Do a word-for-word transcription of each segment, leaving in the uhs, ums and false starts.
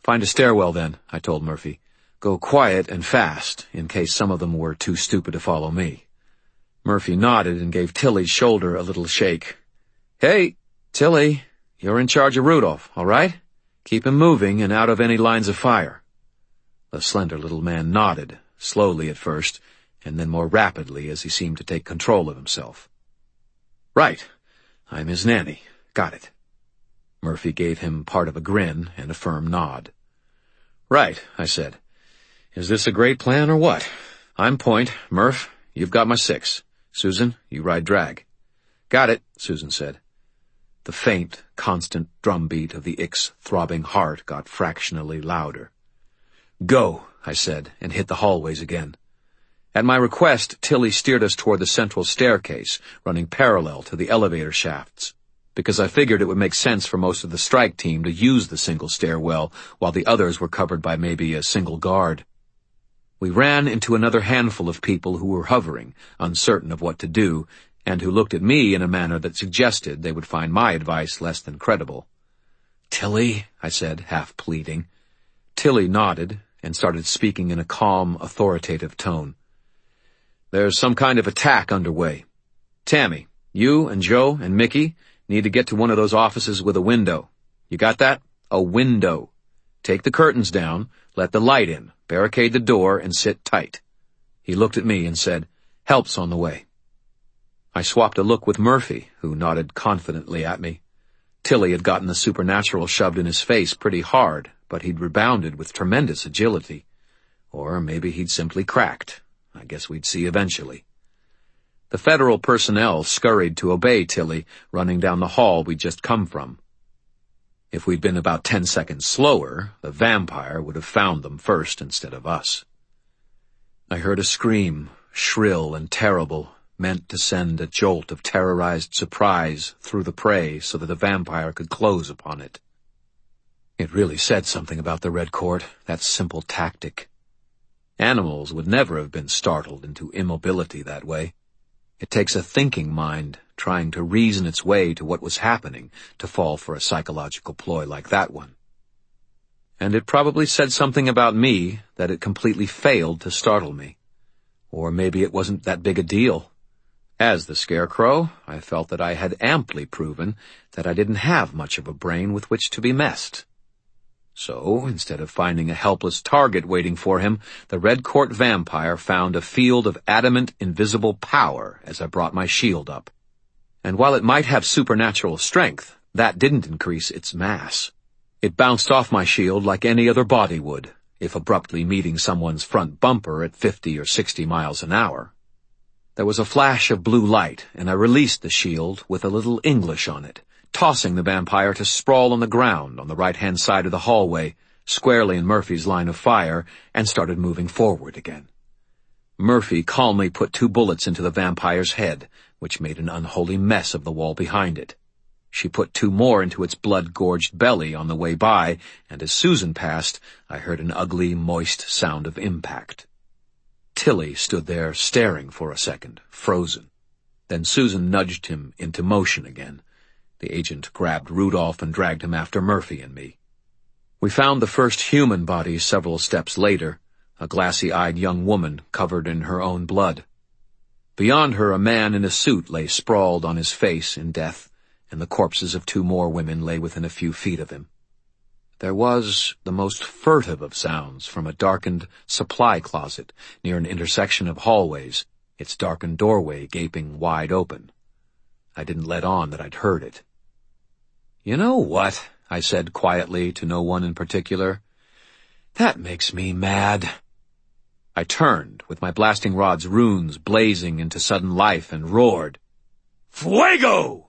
Find a stairwell then, I told Murphy. Go quiet and fast, in case some of them were too stupid to follow me. Murphy nodded and gave Tilly's shoulder a little shake. Hey, Tilly, you're in charge of Rudolph, all right? Keep him moving and out of any lines of fire. The slender little man nodded, slowly at first, and then more rapidly as he seemed to take control of himself. Right. I'm his nanny. Got it. Murphy gave him part of a grin and a firm nod. Right, I said. Is this a great plan or what? I'm point. Murph, you've got my six. Susan, you ride drag. Got it, Susan said. The faint, constant drumbeat of the Ick's throbbing heart got fractionally louder. Go, I said, and hit the hallways again. At my request, Tilly steered us toward the central staircase, running parallel to the elevator shafts, because I figured it would make sense for most of the strike team to use the single stairwell, while the others were covered by maybe a single guard. We ran into another handful of people who were hovering, uncertain of what to do, and who looked at me in a manner that suggested they would find my advice less than credible. Tilly, I said, half pleading. Tilly nodded and started speaking in a calm, authoritative tone. There's some kind of attack underway. Tammy, you and Joe and Mickey need to get to one of those offices with a window. You got that? A window. Take the curtains down, let the light in, barricade the door, and sit tight. He looked at me and said, Help's on the way. I swapped a look with Murphy, who nodded confidently at me. Tilly had gotten the supernatural shoved in his face pretty hard, but he'd rebounded with tremendous agility. Or maybe he'd simply cracked. I guess we'd see eventually. The federal personnel scurried to obey Tilly, running down the hall we'd just come from. If we'd been about ten seconds slower, the vampire would have found them first instead of us. I heard a scream, shrill and terrible, meant to send a jolt of terrorized surprise through the prey so that the vampire could close upon it. It really said something about the Red Court, that simple tactic. Animals would never have been startled into immobility that way. It takes a thinking mind trying to reason its way to what was happening to fall for a psychological ploy like that one. And it probably said something about me that it completely failed to startle me. Or maybe it wasn't that big a deal. As the Scarecrow, I felt that I had amply proven that I didn't have much of a brain with which to be messed. So, instead of finding a helpless target waiting for him, the Red Court vampire found a field of adamant, invisible power as I brought my shield up. And while it might have supernatural strength, that didn't increase its mass. It bounced off my shield like any other body would, if abruptly meeting someone's front bumper at fifty or sixty miles an hour. There was a flash of blue light, and I released the shield with a little English on it, tossing the vampire to sprawl on the ground on the right-hand side of the hallway, squarely in Murphy's line of fire, and started moving forward again. Murphy calmly put two bullets into the vampire's head, which made an unholy mess of the wall behind it. She put two more into its blood-gorged belly on the way by, and as Susan passed, I heard an ugly, moist sound of impact. Tilly stood there staring for a second, frozen. Then Susan nudged him into motion again. The agent grabbed Rudolph and dragged him after Murphy and me. We found the first human body several steps later, a glassy-eyed young woman covered in her own blood. Beyond her, a man in a suit lay sprawled on his face in death, and the corpses of two more women lay within a few feet of him. There was the most furtive of sounds from a darkened supply closet near an intersection of hallways, its darkened doorway gaping wide open. I didn't let on that I'd heard it. You know what? I said quietly to no one in particular. That makes me mad. I turned, with my blasting rod's runes blazing into sudden life, and roared, Fuego!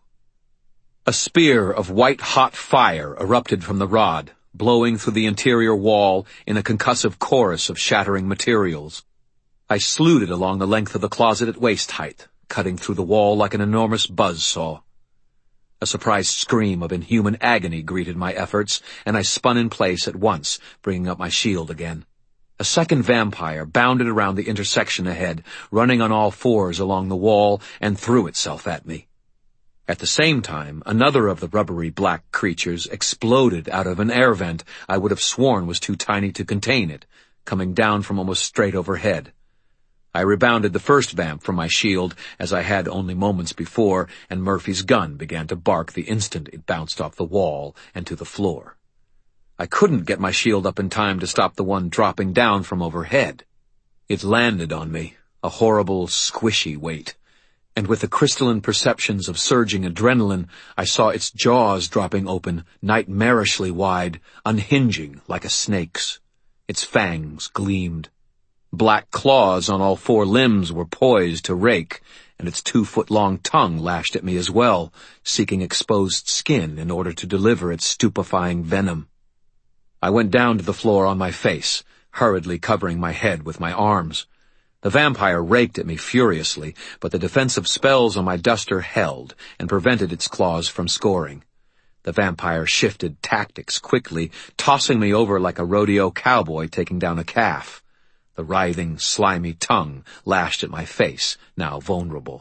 A spear of white-hot fire erupted from the rod, blowing through the interior wall in a concussive chorus of shattering materials. I slewed it along the length of the closet at waist height, cutting through the wall like an enormous buzzsaw. A surprised scream of inhuman agony greeted my efforts, and I spun in place at once, bringing up my shield again. A second vampire bounded around the intersection ahead, running on all fours along the wall, and threw itself at me. At the same time, another of the rubbery black creatures exploded out of an air vent I would have sworn was too tiny to contain it, coming down from almost straight overhead. I rebounded the first vamp from my shield, as I had only moments before, and Murphy's gun began to bark the instant it bounced off the wall and to the floor. I couldn't get my shield up in time to stop the one dropping down from overhead. It landed on me, a horrible, squishy weight. And with the crystalline perceptions of surging adrenaline, I saw its jaws dropping open, nightmarishly wide, unhinging like a snake's. Its fangs gleamed. Black claws on all four limbs were poised to rake, and its two-foot-long tongue lashed at me as well, seeking exposed skin in order to deliver its stupefying venom. I went down to the floor on my face, hurriedly covering my head with my arms. The vampire raked at me furiously, but the defensive spells on my duster held and prevented its claws from scoring. The vampire shifted tactics quickly, tossing me over like a rodeo cowboy taking down a calf. The writhing, slimy tongue lashed at my face, now vulnerable.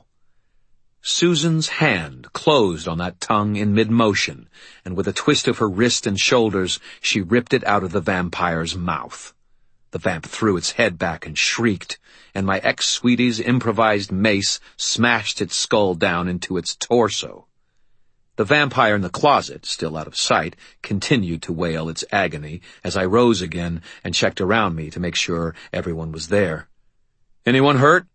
Susan's hand closed on that tongue in mid-motion, and with a twist of her wrist and shoulders, she ripped it out of the vampire's mouth. The vamp threw its head back and shrieked, and my ex-sweetie's improvised mace smashed its skull down into its torso. The vampire in the closet, still out of sight, continued to wail its agony as I rose again and checked around me to make sure everyone was there. "Anyone hurt?"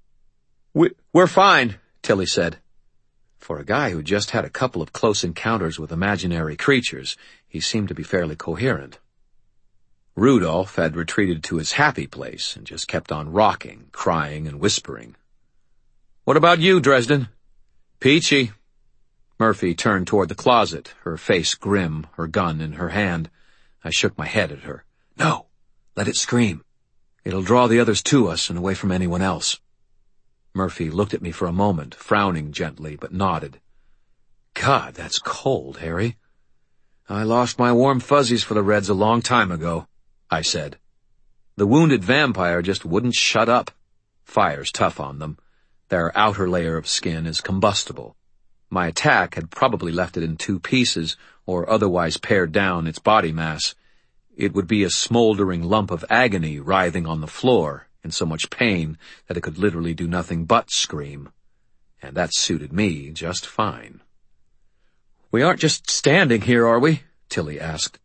We, we're fine, Tilly said. For a guy who just had a couple of close encounters with imaginary creatures, he seemed to be fairly coherent. Rudolph had retreated to his happy place and just kept on rocking, crying, and whispering. "What about you, Dresden?" "Peachy." Murphy turned toward the closet, her face grim, her gun in her hand. I shook my head at her. "No, let it scream. It'll draw the others to us and away from anyone else." Murphy looked at me for a moment, frowning gently, but nodded. "God, that's cold, Harry." "I lost my warm fuzzies for the Reds a long time ago," I said. The wounded vampire just wouldn't shut up. Fire's tough on them. Their outer layer of skin is combustible. My attack had probably left it in two pieces, or otherwise pared down its body mass. It would be a smoldering lump of agony writhing on the floor, in so much pain that it could literally do nothing but scream. And that suited me just fine. "We aren't just standing here, are we?" Tilly asked.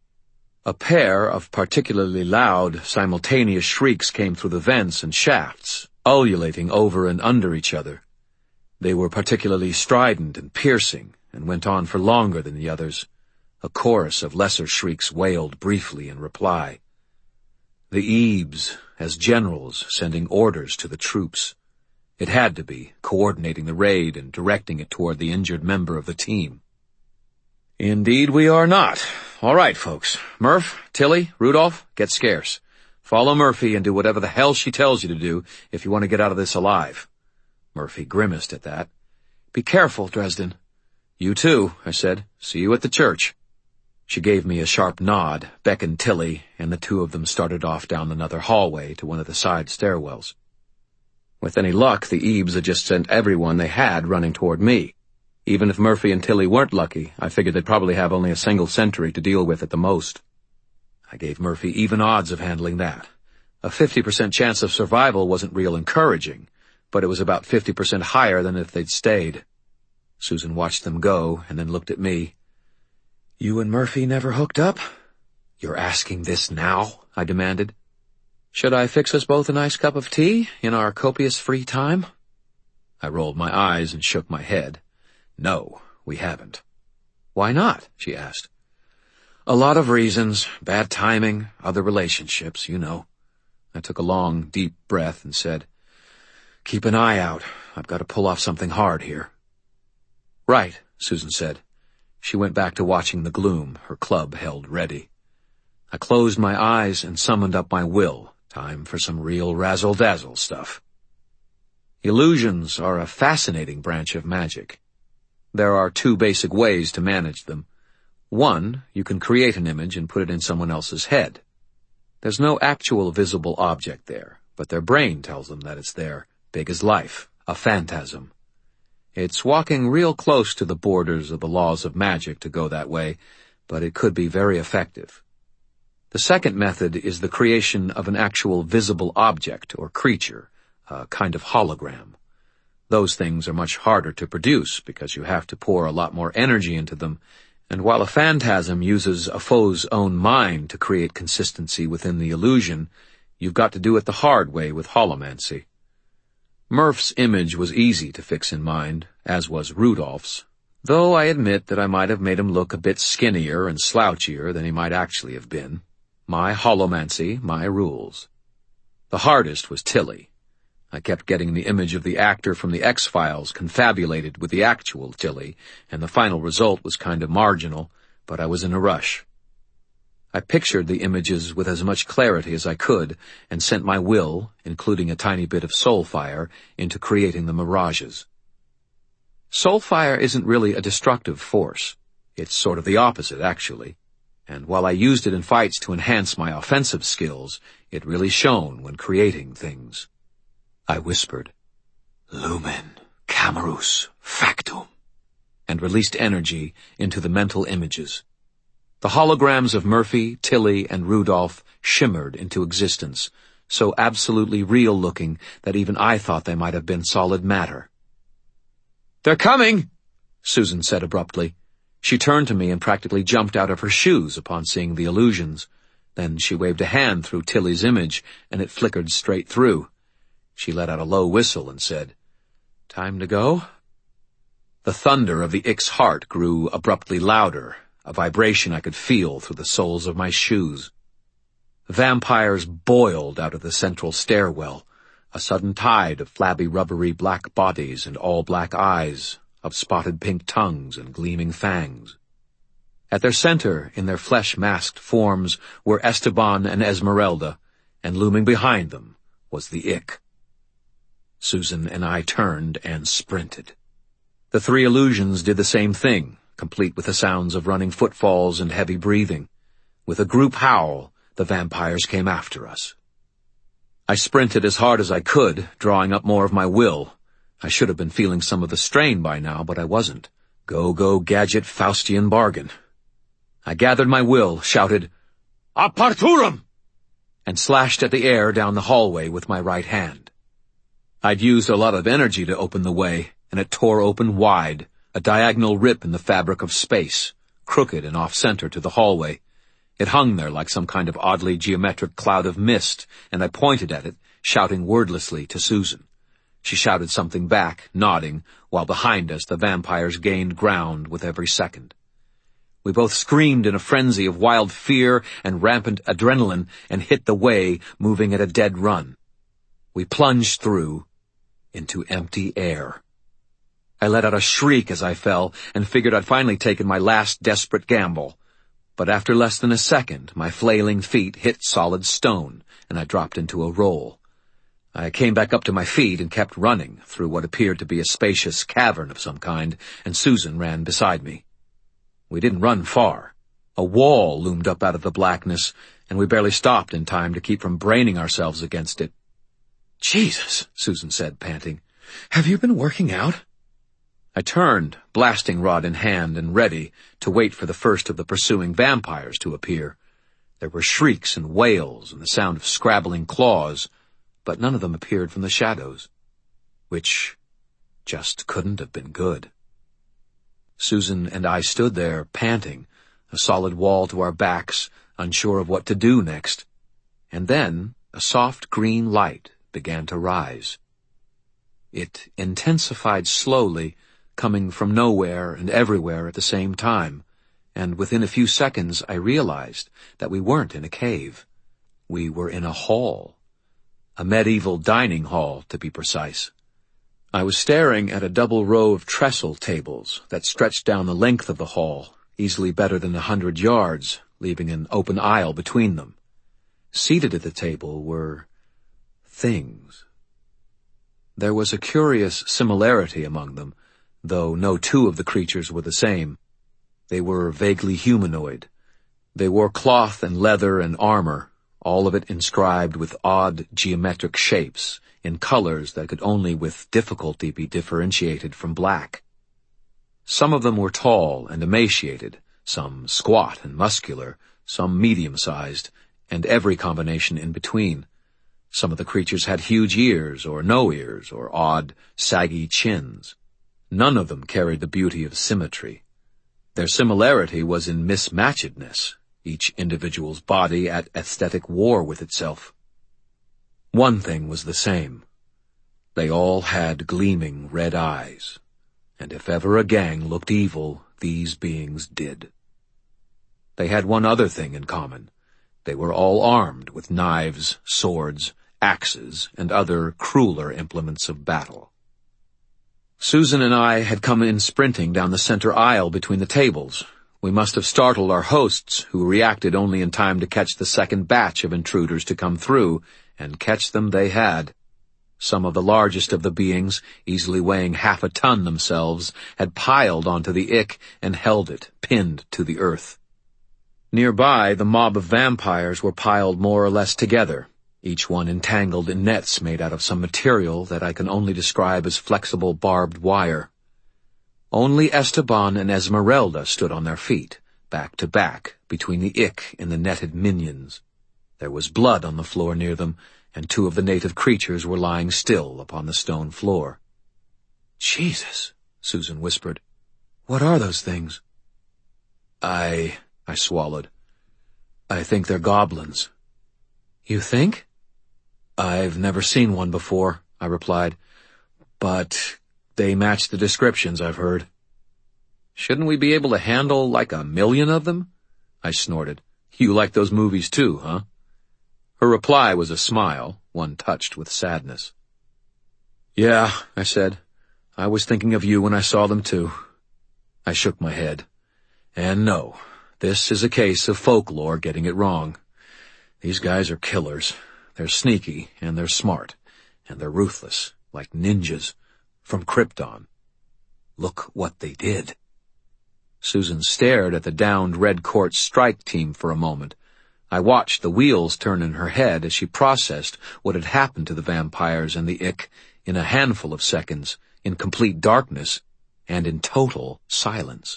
A pair of particularly loud, simultaneous shrieks came through the vents and shafts, ululating over and under each other. They were particularly strident and piercing, and went on for longer than the others. A chorus of lesser shrieks wailed briefly in reply. The Eebs, as generals, sending orders to the troops. It had to be, coordinating the raid and directing it toward the injured member of the team. "Indeed we are not. All right, folks. Murph, Tilly, Rudolph, get scarce. Follow Murphy and do whatever the hell she tells you to do if you want to get out of this alive." Murphy grimaced at that. "Be careful, Dresden." "You too," I said. "See you at the church." She gave me a sharp nod, beckoned Tilly, and the two of them started off down another hallway to one of the side stairwells. With any luck, the Eebs had just sent everyone they had running toward me. Even if Murphy and Tilly weren't lucky, I figured they'd probably have only a single sentry to deal with at the most. I gave Murphy even odds of handling that. A fifty percent chance of survival wasn't real encouraging, but it was about fifty percent higher than if they'd stayed. Susan watched them go and then looked at me. "You and Murphy never hooked up?" "You're asking this now?" I demanded. "Should I fix us both a nice cup of tea in our copious free time?" I rolled my eyes and shook my head. "No, we haven't." "Why not?" she asked. "A lot of reasons. Bad timing, other relationships, you know." I took a long, deep breath and said, "Keep an eye out. I've got to pull off something hard here." "Right," Susan said. She went back to watching the gloom, her club held ready. I closed my eyes and summoned up my will. Time for some real razzle-dazzle stuff. Illusions are a fascinating branch of magic. There are two basic ways to manage them. One, you can create an image and put it in someone else's head. There's no actual visible object there, but their brain tells them that it's there, big as life, a phantasm. It's walking real close to the borders of the laws of magic to go that way, but it could be very effective. The second method is the creation of an actual visible object or creature, a kind of hologram. Those things are much harder to produce because you have to pour a lot more energy into them, and while a phantasm uses a foe's own mind to create consistency within the illusion, you've got to do it the hard way with holomancy. Murph's image was easy to fix in mind, as was Rudolph's, though I admit that I might have made him look a bit skinnier and slouchier than he might actually have been. My holomancy, my rules. The hardest was Tilly. I kept getting the image of the actor from the X-Files confabulated with the actual Tilly, and the final result was kind of marginal, but I was in a rush. I pictured the images with as much clarity as I could, and sent my will, including a tiny bit of soulfire, into creating the mirages. Soulfire isn't really a destructive force. It's sort of the opposite, actually. And while I used it in fights to enhance my offensive skills, it really shone when creating things. I whispered, "Lumen, Camerus, Factum," and released energy into the mental images. The holograms of Murphy, Tilly, and Rudolph shimmered into existence, so absolutely real-looking that even I thought they might have been solid matter. "They're coming!" Susan said abruptly. She turned to me and practically jumped out of her shoes upon seeing the illusions. Then she waved a hand through Tilly's image, and it flickered straight through. She let out a low whistle and said, "Time to go?" The thunder of the Ick's heart grew abruptly louder, a vibration I could feel through the soles of my shoes. Vampires boiled out of the central stairwell, a sudden tide of flabby rubbery black bodies and all-black eyes, of spotted pink tongues and gleaming fangs. At their center, in their flesh-masked forms, were Esteban and Esmeralda, and looming behind them was the Ick. Susan and I turned and sprinted. The three illusions did the same thing, complete with the sounds of running footfalls and heavy breathing. With a group howl, the vampires came after us. I sprinted as hard as I could, drawing up more of my will. I should have been feeling some of the strain by now, but I wasn't. Go, go, gadget, Faustian bargain. I gathered my will, shouted, "Aparturum!" and slashed at the air down the hallway with my right hand. I'd used a lot of energy to open the way, and it tore open wide, a diagonal rip in the fabric of space, crooked and off-center to the hallway. It hung there like some kind of oddly geometric cloud of mist, and I pointed at it, shouting wordlessly to Susan. She shouted something back, nodding, while behind us the vampires gained ground with every second. We both screamed in a frenzy of wild fear and rampant adrenaline and hit the way, moving at a dead run. We plunged through into empty air. I let out a shriek as I fell and figured I'd finally taken my last desperate gamble. But after less than a second, my flailing feet hit solid stone, and I dropped into a roll. I came back up to my feet and kept running through what appeared to be a spacious cavern of some kind, and Susan ran beside me. We didn't run far. A wall loomed up out of the blackness, and we barely stopped in time to keep from braining ourselves against it. "Jesus," Susan said, panting. "Have you been working out?" I turned, blasting rod in hand and ready to wait for the first of the pursuing vampires to appear. There were shrieks and wails and the sound of scrabbling claws, but none of them appeared from the shadows, which just couldn't have been good. Susan and I stood there, panting, a solid wall to our backs, unsure of what to do next. And then a soft green light began to rise. It intensified slowly, coming from nowhere and everywhere at the same time, and within a few seconds I realized that we weren't in a cave. We were in a hall. A medieval dining hall, to be precise. I was staring at a double row of trestle tables that stretched down the length of the hall, easily better than a hundred yards, leaving an open aisle between them. Seated at the table were things. There was a curious similarity among them, though no two of the creatures were the same. They were vaguely humanoid. They wore cloth and leather and armor, all of it inscribed with odd geometric shapes in colors that could only with difficulty be differentiated from black. Some of them were tall and emaciated, some squat and muscular, some medium-sized, and every combination in between. Some of the creatures had huge ears or no ears or odd, saggy chins. None of them carried the beauty of symmetry. Their similarity was in mismatchedness, each individual's body at aesthetic war with itself. One thing was the same. They all had gleaming red eyes, and if ever a gang looked evil, these beings did. They had one other thing in common. They were all armed with knives, swords, axes, and other crueler implements of battle. Susan and I had come in sprinting down the center aisle between the tables. We must have startled our hosts, who reacted only in time to catch the second batch of intruders to come through, and catch them they had. Some of the largest of the beings, easily weighing half a ton themselves, had piled onto the ick and held it, pinned to the earth. Nearby, the mob of vampires were piled more or less together, each one entangled in nets made out of some material that I can only describe as flexible barbed wire. Only Esteban and Esmeralda stood on their feet, back to back, between the ick and the netted minions. There was blood on the floor near them, and two of the native creatures were lying still upon the stone floor. "Jesus," Susan whispered. "What are those things?" I... I swallowed. "I think they're goblins." "You think?" "I've never seen one before," I replied, "but they match the descriptions I've heard." "Shouldn't we be able to handle like a million of them?" I snorted. "You like those movies too, huh?" Her reply was a smile, one touched with sadness. "Yeah," I said. "I was thinking of you when I saw them too." I shook my head. "And no, this is a case of folklore getting it wrong. These guys are killers. They're sneaky, and they're smart, and they're ruthless, like ninjas, from Krypton. Look what they did." Susan stared at the downed Red Court strike team for a moment. I watched the wheels turn in her head as she processed what had happened to the vampires and the ick in a handful of seconds, in complete darkness, and in total silence.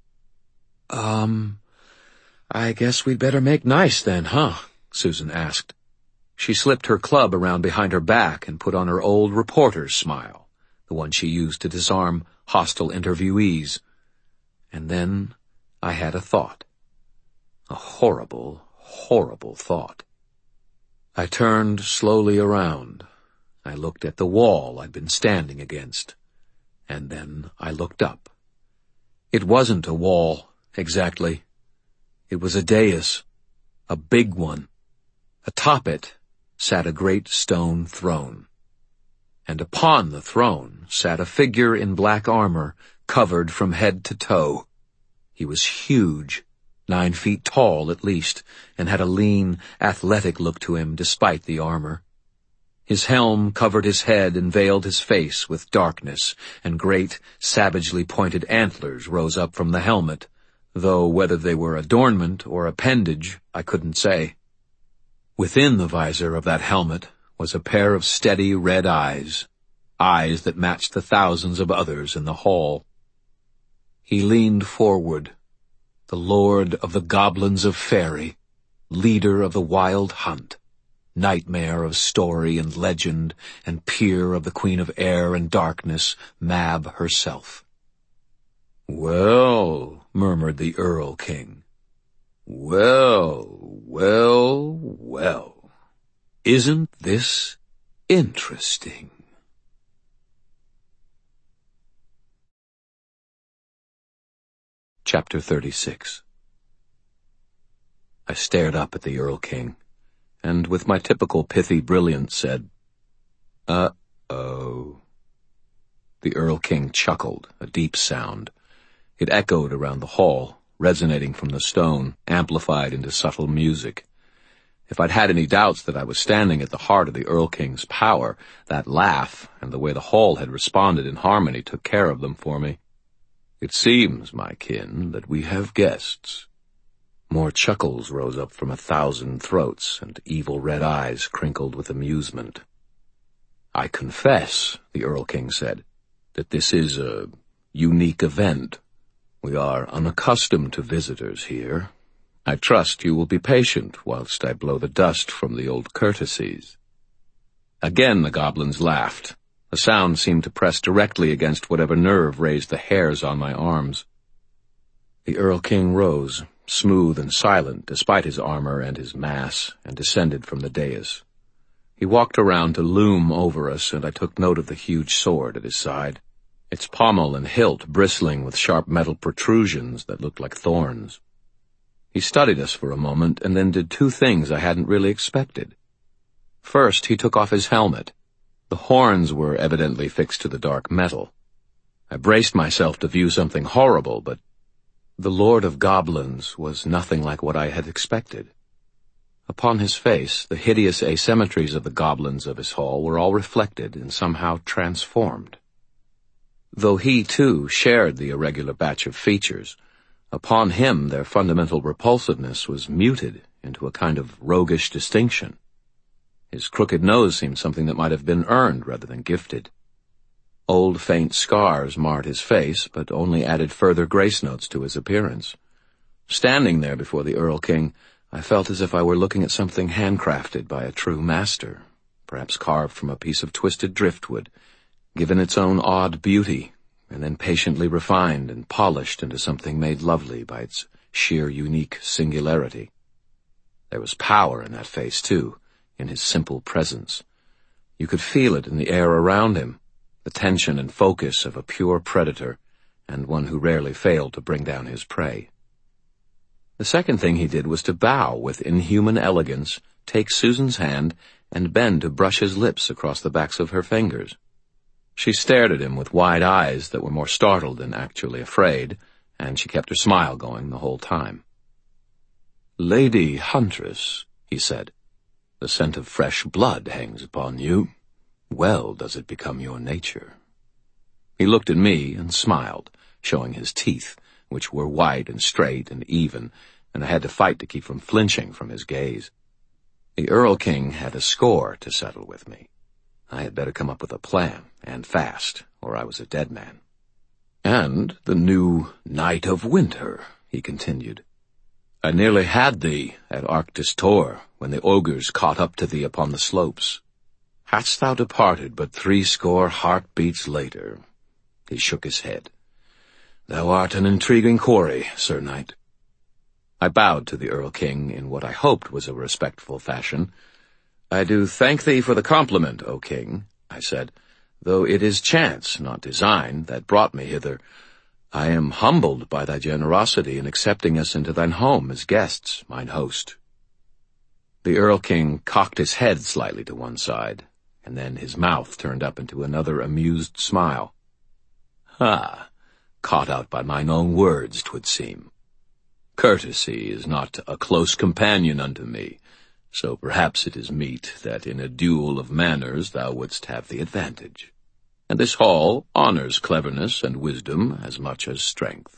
Um, I guess we'd better make nice then, huh?" Susan asked. She slipped her club around behind her back and put on her old reporter's smile, the one she used to disarm hostile interviewees. And then I had a thought. A horrible, horrible thought. I turned slowly around. I looked at the wall I'd been standing against. And then I looked up. It wasn't a wall, exactly. It was a dais, a big one. Atop it sat a great stone throne. And upon the throne sat a figure in black armor, covered from head to toe. He was huge, nine feet tall at least, and had a lean, athletic look to him despite the armor. His helm covered his head and veiled his face with darkness, and great, savagely pointed antlers rose up from the helmet, though whether they were adornment or appendage I couldn't say. Within the visor of that helmet was a pair of steady red eyes, eyes that matched the thousands of others in the hall. He leaned forward, the lord of the goblins of Faerie, leader of the wild hunt, nightmare of story and legend, and peer of the queen of air and darkness, Mab herself. "Well," murmured the Earl King. "Well, well, well. Isn't this interesting?" Chapter thirty-six. I stared up at the Earl King, and with my typical pithy brilliance said, "Uh-oh." The Earl King chuckled, a deep sound. It echoed around the hall, resonating from the stone, amplified into subtle music. If I'd had any doubts that I was standing at the heart of the Earl King's power, that laugh and the way the hall had responded in harmony took care of them for me. "It seems, my kin, that we have guests." More chuckles rose up from a thousand throats, and evil red eyes crinkled with amusement. "I confess," the Earl King said, "that this is a unique event. We are unaccustomed to visitors here. I trust you will be patient whilst I blow the dust from the old courtesies." Again the goblins laughed. The sound seemed to press directly against whatever nerve raised the hairs on my arms. The Earl King rose, smooth and silent despite his armor and his mass, and descended from the dais. He walked around to loom over us, and I took note of the huge sword at his side, its pommel and hilt bristling with sharp metal protrusions that looked like thorns. He studied us for a moment, and then did two things I hadn't really expected. First, he took off his helmet. The horns were evidently fixed to the dark metal. I braced myself to view something horrible, but the Lord of Goblins was nothing like what I had expected. Upon his face, the hideous asymmetries of the goblins of his hall were all reflected and somehow transformed. Though he, too, shared the irregular batch of features, upon him their fundamental repulsiveness was muted into a kind of roguish distinction. His crooked nose seemed something that might have been earned rather than gifted. Old faint scars marred his face, but only added further grace notes to his appearance. Standing there before the Earl King, I felt as if I were looking at something handcrafted by a true master, perhaps carved from a piece of twisted driftwood, given its own odd beauty, and then patiently refined and polished into something made lovely by its sheer unique singularity. There was power in that face, too, in his simple presence. You could feel it in the air around him, the tension and focus of a pure predator, and one who rarely failed to bring down his prey. The second thing he did was to bow with inhuman elegance, take Susan's hand, and bend to brush his lips across the backs of her fingers. She stared at him with wide eyes that were more startled than actually afraid, and she kept her smile going the whole time. "Lady Huntress," he said, "the scent of fresh blood hangs upon you. Well does it become your nature." He looked at me and smiled, showing his teeth, which were white and straight and even, and I had to fight to keep from flinching from his gaze. The Earl King had a score to settle with me. I had better come up with a plan, and fast, or I was a dead man. "And the new Night of Winter," he continued. "I nearly had thee at Arctis Tor, when the ogres caught up to thee upon the slopes. Hadst thou departed but threescore heartbeats later—" He shook his head. "Thou art an intriguing quarry, Sir Knight." I bowed to the Earl King in what I hoped was a respectful fashion. "I do thank thee for the compliment, O King," I said, "though it is chance, not design, that brought me hither. I am humbled by thy generosity in accepting us into thine home as guests, mine host." The Earl King cocked his head slightly to one side, and then his mouth turned up into another amused smile. "Ha! Caught out by mine own words, 'twould seem. Courtesy is not a close companion unto me, so perhaps it is meet that in a duel of manners thou wouldst have the advantage. And this hall honors cleverness and wisdom as much as strength."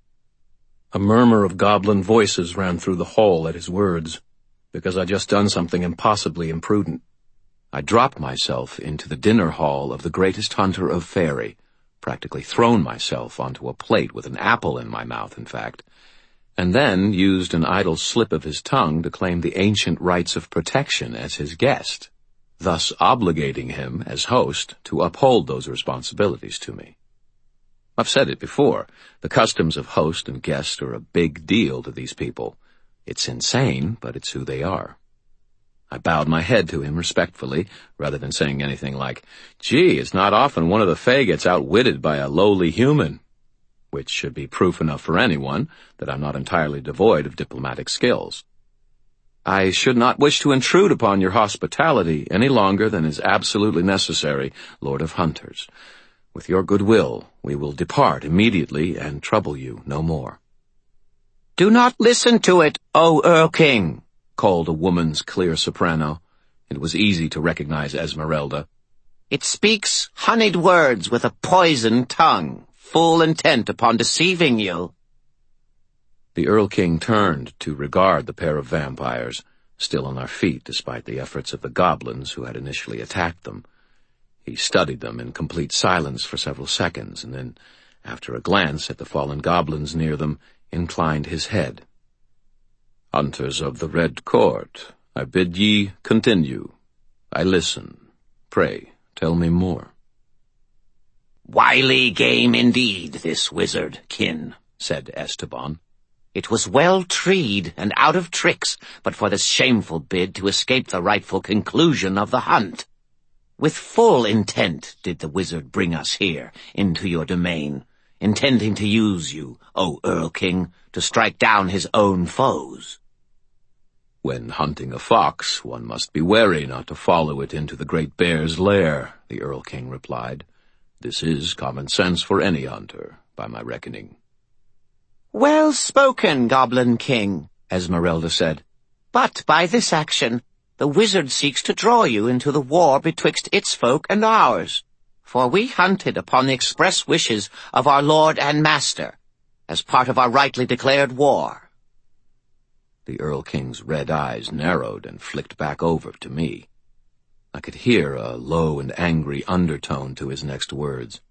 A murmur of goblin voices ran through the hall at his words, because I'd just done something impossibly imprudent. I dropped myself into the dinner hall of the greatest hunter of faerie, practically thrown myself onto a plate with an apple in my mouth, in fact, and then used an idle slip of his tongue to claim the ancient rights of protection as his guest, thus obligating him, as host, to uphold those responsibilities to me. I've said it before, the customs of host and guest are a big deal to these people. It's insane, but it's who they are. I bowed my head to him respectfully, rather than saying anything like, "Gee, it's not often one of the Fae gets outwitted by a lowly human," which should be proof enough for anyone that I'm not entirely devoid of diplomatic skills. "I should not wish to intrude upon your hospitality any longer than is absolutely necessary, Lord of Hunters. With your good will, we will depart immediately and trouble you no more." "Do not listen to it, O Earl King," called a woman's clear soprano. It was easy to recognize Esmeralda. "It speaks honeyed words with a poisoned tongue, full intent upon deceiving you." The Earl King turned to regard the pair of vampires, still on their feet despite the efforts of the goblins who had initially attacked them. He studied them in complete silence for several seconds, and then, after a glance at the fallen goblins near them, inclined his head. "Hunters of the Red Court, I bid ye continue. I listen. Pray, tell me more." "Wily game indeed, this wizard, kin," said Esteban. "It was well treed and out of tricks, but for this shameful bid to escape the rightful conclusion of the hunt. With full intent did the wizard bring us here, into your domain, intending to use you, O Earl King, to strike down his own foes." "When hunting a fox, one must be wary not to follow it into the great bear's lair," the Earl King replied. "This is common sense for any hunter, by my reckoning." "Well spoken, Goblin King," Esmeralda said. "But by this action, the wizard seeks to draw you into the war betwixt its folk and ours. For we hunted upon the express wishes of our lord and master, as part of our rightly declared war." The Earl King's red eyes narrowed and flicked back over to me. I could hear a low and angry undertone to his next words.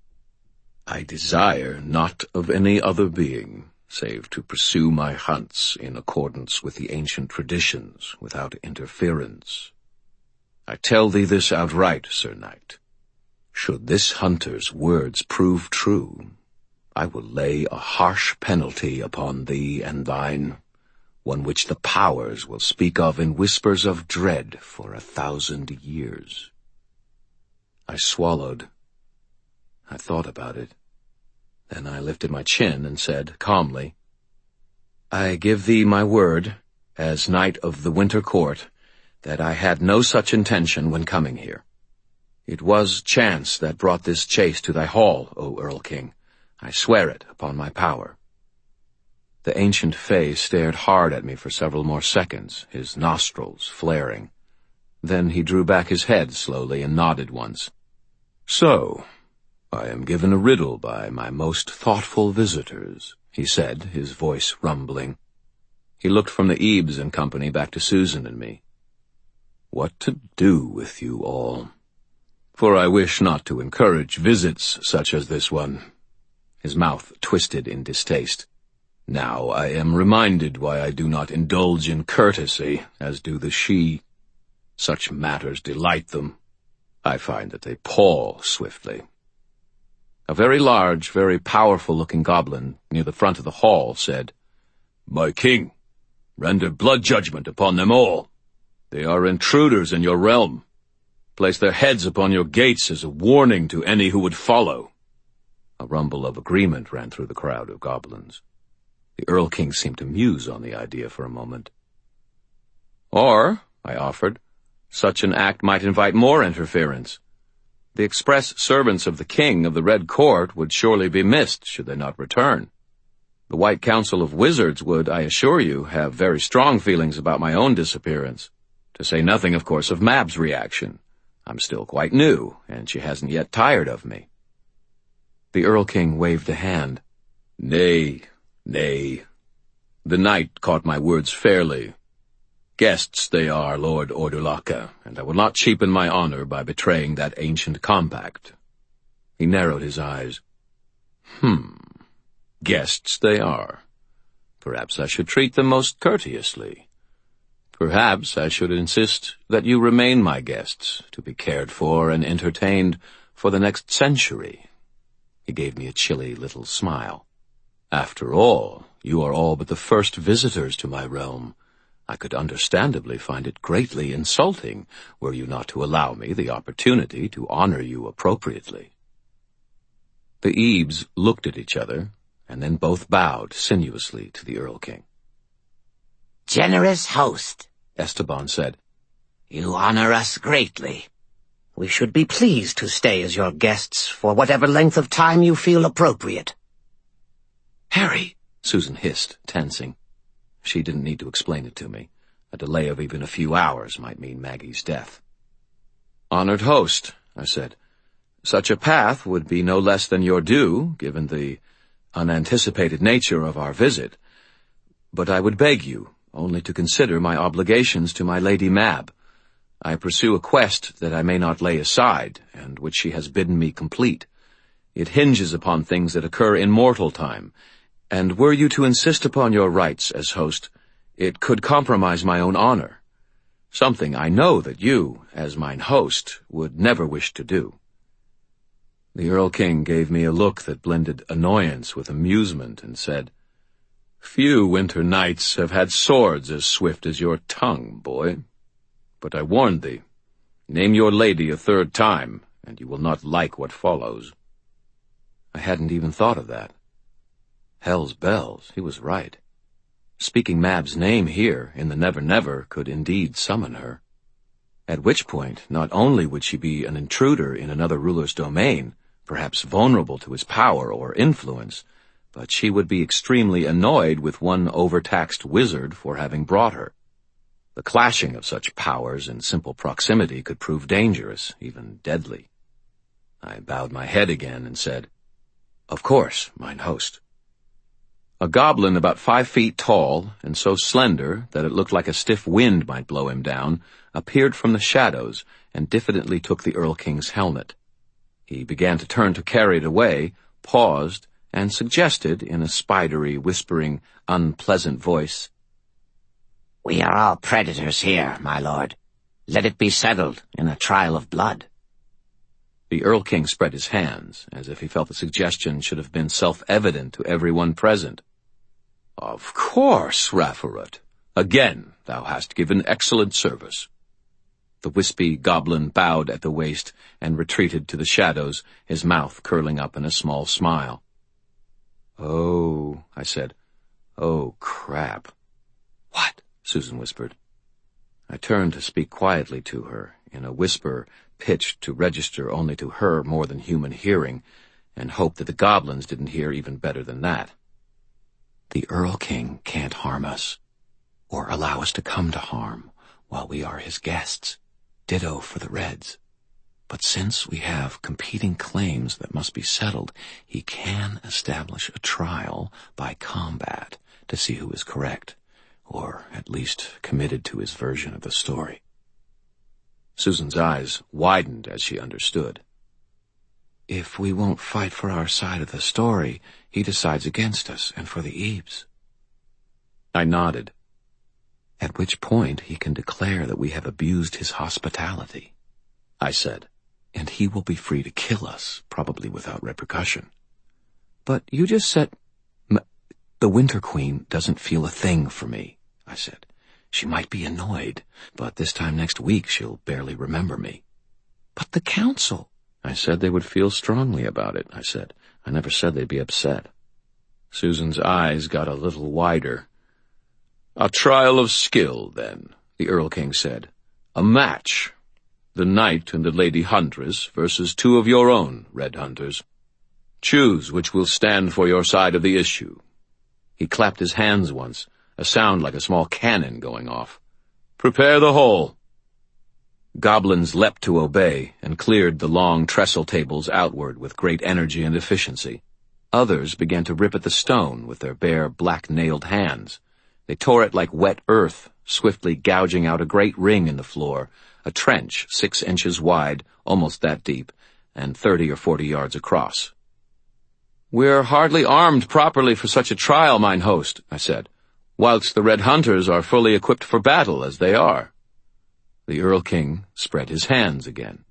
"I desire not of any other being, save to pursue my hunts in accordance with the ancient traditions, without interference. I tell thee this outright, Sir Knight. Should this hunter's words prove true, I will lay a harsh penalty upon thee and thine, one which the powers will speak of in whispers of dread for a thousand years." I swallowed. I thought about it. Then I lifted my chin and said calmly, "I give thee my word, as Knight of the Winter Court, that I had no such intention when coming here. It was chance that brought this chase to thy hall, O Earl King. I swear it upon my power." The ancient Fae stared hard at me for several more seconds, his nostrils flaring. Then he drew back his head slowly and nodded once. "So, I am given a riddle by my most thoughtful visitors," he said, his voice rumbling. He looked from the Eaves and company back to Susan and me. "What to do with you all? For I wish not to encourage visits such as this one." His mouth twisted in distaste. "Now I am reminded why I do not indulge in courtesy, as do the Sidhe. Such matters delight them. I find that they pall swiftly." A very large, very powerful-looking goblin near the front of the hall said, "My king, render blood judgment upon them all. They are intruders in your realm. Place their heads upon your gates as a warning to any who would follow." A rumble of agreement ran through the crowd of goblins. The Earl King seemed to muse on the idea for a moment. "Or," I offered, "such an act might invite more interference. The express servants of the King of the Red Court would surely be missed should they not return. The White Council of Wizards would, I assure you, have very strong feelings about my own disappearance, to say nothing, of course, of Mab's reaction. I'm still quite new, and she hasn't yet tired of me." The Earl King waved a hand. "Nay, nay. The knight caught my words fairly. Guests they are, Lord Ordulaka, and I will not cheapen my honor by betraying that ancient compact." He narrowed his eyes. Hmm. Guests they are. Perhaps I should treat them most courteously. Perhaps I should insist that you remain my guests, to be cared for and entertained for the next century. He gave me a chilly little smile. After all, you are all but the first visitors to my realm. I could understandably find it greatly insulting were you not to allow me the opportunity to honor you appropriately. The Eaves looked at each other, and then both bowed sinuously to the Earl King. "Generous host," Esteban said. "You honor us greatly. We should be pleased to stay as your guests for whatever length of time you feel appropriate." "Harry," Susan hissed, tensing. She didn't need to explain it to me. A delay of even a few hours might mean Maggie's death. "Honored host," I said, "such a path would be no less than your due, given the unanticipated nature of our visit. But I would beg you only to consider my obligations to my Lady Mab. I pursue a quest that I may not lay aside, and which she has bidden me complete. It hinges upon things that occur in mortal time, and were you to insist upon your rights as host, it could compromise my own honor, something I know that you, as mine host, would never wish to do." The Earl King gave me a look that blended annoyance with amusement and said, "Few winter nights have had swords as swift as your tongue, boy. But I warned thee, name your lady a third time, and you will not like what follows." I hadn't even thought of that. Hell's bells, he was right. Speaking Mab's name here, in the Never Never, could indeed summon her. At which point, not only would she be an intruder in another ruler's domain, perhaps vulnerable to his power or influence, but she would be extremely annoyed with one overtaxed wizard for having brought her. The clashing of such powers in simple proximity could prove dangerous, even deadly. I bowed my head again and said, "Of course, mine host." A goblin about five feet tall and so slender that it looked like a stiff wind might blow him down appeared from the shadows and diffidently took the Earl King's helmet. He began to turn to carry it away, paused, and suggested in a spidery, whispering, unpleasant voice, "We are all predators here, my lord. Let it be settled in a trial of blood." The Earl King spread his hands, as if he felt the suggestion should have been self-evident to everyone present. "Of course, Raffaret. Again thou hast given excellent service." The wispy goblin bowed at the waist and retreated to the shadows, his mouth curling up in a small smile. "Oh," I said. "Oh, crap." "What?" Susan whispered. I turned to speak quietly to her, in a whisper pitched to register only to her more than human hearing, and hoped that the goblins didn't hear even better than that. "The Earl King can't harm us, or allow us to come to harm while we are his guests. Ditto for the Reds. But since we have competing claims that must be settled, he can establish a trial by combat to see who is correct, or at least committed to his version of the story." Susan's eyes widened as she understood. "If we won't fight for our side of the story, he decides against us and for the Eves." I nodded. "At which point he can declare that we have abused his hospitality," I said, "and he will be free to kill us, probably without repercussion." "But you just said—" M "The Winter Queen doesn't feel a thing for me," I said. "She might be annoyed, but this time next week she'll barely remember me." "But the council—" "I said they would feel strongly about it," I said. "I never said they'd be upset." Susan's eyes got a little wider. "A trial of skill, then," the Earl King said. "A match. The knight and the Lady Huntress versus two of your own Red Hunters. Choose which will stand for your side of the issue." He clapped his hands once, a sound like a small cannon going off. "Prepare the hole." Goblins leapt to obey and cleared the long trestle tables outward with great energy and efficiency. Others began to rip at the stone with their bare, black-nailed hands. They tore it like wet earth, swiftly gouging out a great ring in the floor, a trench six inches wide, almost that deep, and thirty or forty yards across. "We're hardly armed properly for such a trial, mine host," I said, "whilst the Red Hunters are fully equipped for battle as they are." The Earl King spread his hands again.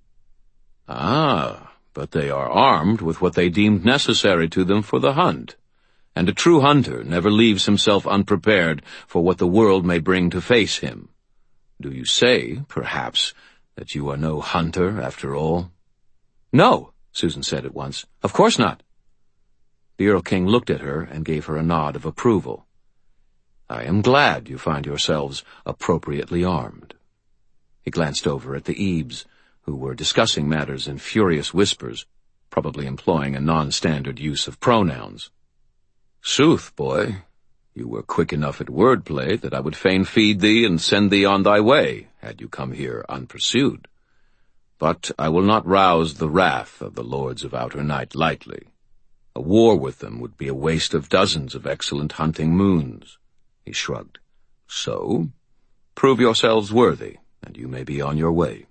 "Ah, but they are armed with what they deemed necessary to them for the hunt. And a true hunter never leaves himself unprepared for what the world may bring to face him. Do you say, perhaps, that you are no hunter after all?" "No," Susan said at once. "Of course not." The Earl King looked at her and gave her a nod of approval. "I am glad you find yourselves appropriately armed." He glanced over at the Eves, who were discussing matters in furious whispers, probably employing a non-standard use of pronouns. "Sooth, boy, you were quick enough at wordplay that I would fain feed thee and send thee on thy way, had you come here unpursued. But I will not rouse the wrath of the Lords of Outer Night lightly. A war with them would be a waste of dozens of excellent hunting moons. He shrugged. So, prove yourselves worthy, and you may be on your way.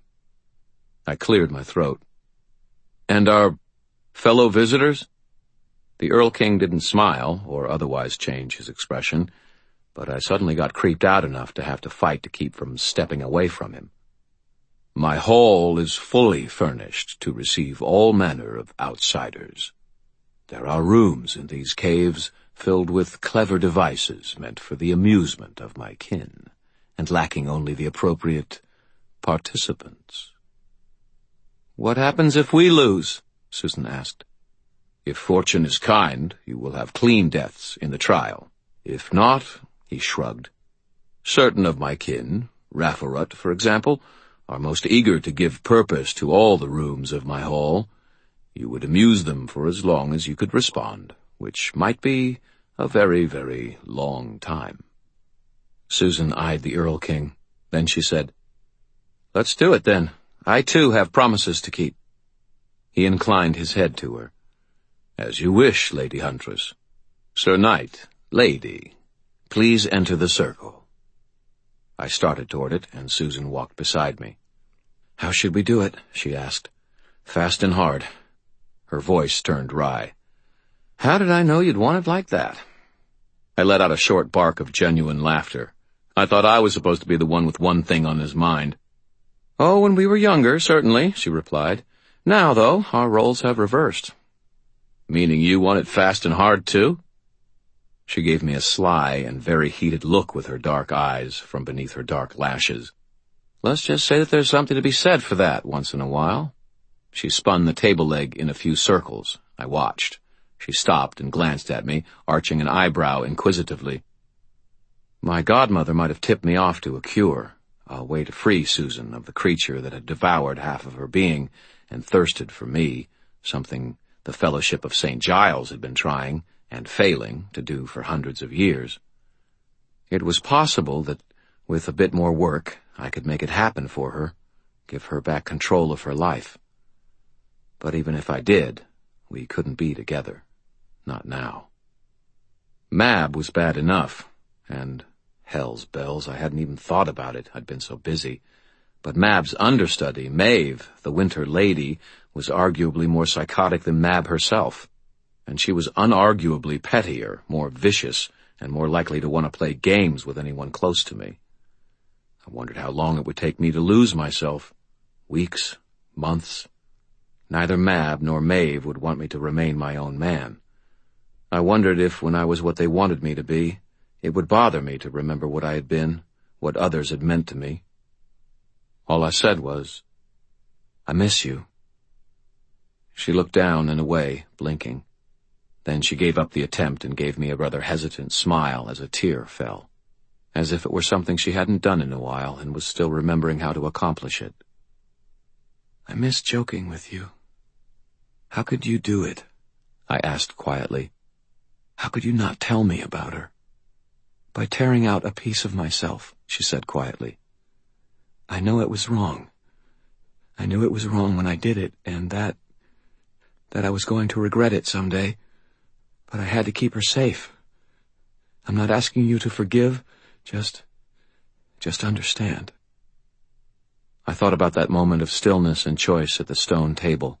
I cleared my throat. And our fellow visitors? The Earl King didn't smile or otherwise change his expression, but I suddenly got creeped out enough to have to fight to keep from stepping away from him. My hall is fully furnished to receive all manner of outsiders. There are rooms in these caves filled with clever devices meant for the amusement of my kin, and lacking only the appropriate participants. What happens if we lose? Susan asked. If fortune is kind, you will have clean deaths in the trial. If not, he shrugged. Certain of my kin, Raffarut, for example, are most eager to give purpose to all the rooms of my hall. You would amuse them for as long as you could respond, which might be a very, very long time. Susan eyed the Earl King. Then she said, Let's do it, then. I, too, have promises to keep. He inclined his head to her. As you wish, Lady Huntress. Sir Knight, Lady, please enter the circle. I started toward it, and Susan walked beside me. How should we do it? She asked. Fast and hard. Her voice turned wry. How did I know you'd want it like that? I let out a short bark of genuine laughter. I thought I was supposed to be the one with one thing on his mind. Oh, when we were younger, certainly, she replied. Now, though, our roles have reversed. Meaning you want it fast and hard, too? She gave me a sly and very heated look with her dark eyes from beneath her dark lashes. Let's just say that there's something to be said for that once in a while. She spun the table leg in a few circles. I watched. She stopped and glanced at me, arching an eyebrow inquisitively. My godmother might have tipped me off to a cure, a way to free Susan of the creature that had devoured half of her being and thirsted for me, something the Fellowship of Saint Giles had been trying, and failing, to do for hundreds of years. It was possible that, with a bit more work, I could make it happen for her, give her back control of her life. But even if I did, we couldn't be together. Not now. Mab was bad enough, and, hell's bells, I hadn't even thought about it, I'd been so busy. But Mab's understudy, Maeve, the Winter Lady, was arguably more psychotic than Mab herself, and she was unarguably pettier, more vicious, and more likely to want to play games with anyone close to me. I wondered how long it would take me to lose myself. Weeks, months. Neither Mab nor Maeve would want me to remain my own man. I wondered if, when I was what they wanted me to be, it would bother me to remember what I had been, what others had meant to me. All I said was, I miss you. She looked down and away, blinking. Then she gave up the attempt and gave me a rather hesitant smile as a tear fell, as if it were something she hadn't done in a while and was still remembering how to accomplish it. I miss joking with you. How could you do it? I asked quietly. How could you not tell me about her? By tearing out a piece of myself, she said quietly. I know it was wrong. I knew it was wrong when I did it, and that... that I was going to regret it someday. But I had to keep her safe. I'm not asking you to forgive, just... just understand. I thought about that moment of stillness and choice at the stone table.